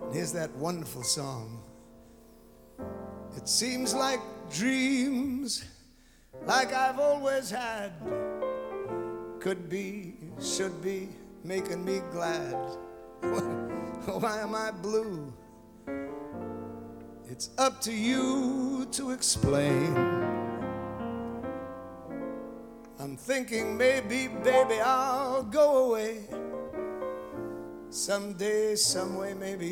Here's that wonderful song. It seems like dreams, like I've always had, could be, should be, making me glad. Why am I blue? It's up to you to explain. I'm thinking maybe, baby, I'll go away someday, some way, maybe